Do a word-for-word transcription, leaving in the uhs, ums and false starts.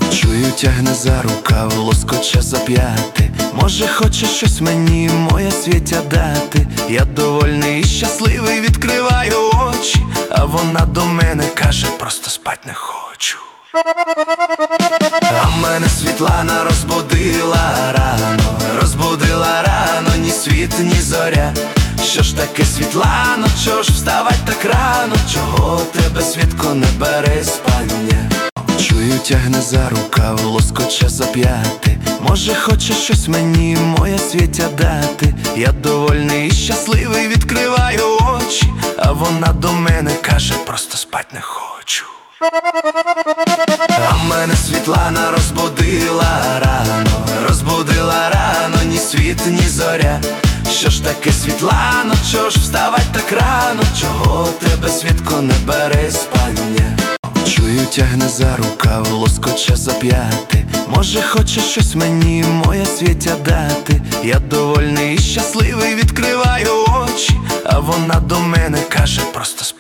Чую, тягне за рукав, лоскоче за п'яти. Може, хоче щось мені, моя Світя, дати. Я довольний і щасливий, відкриваю очі, а вона до мене каже: просто спать не хочу. А мене Світлана розбудила рано, розбудила рано, ні світ, ні зоря. Що ж таке, Світлано, чого ж вставать так рано? Чого тебе, Світко, не бере спання? Чую, тягне за рукав, лоскоче за п'яти. Може, хоче щось мені, моя Світя, дати. Я довольний і щасливий, відкриваю очі, а вона до мене каже: просто спать не хочу. А мене Світлана розбудила рано, розбудила рано, ні світ, ні зоря. Що ж таке, Світлано, чого ж вставать так рано? Чого тебе, Світко, не бере спання? Чую, тягне за рукав, лоскоче за п'яти. Може, хоче щось мені, моя Світя, дати. Я довольний і щасливий, відкриваю очі, а вона до мене каже: просто спать.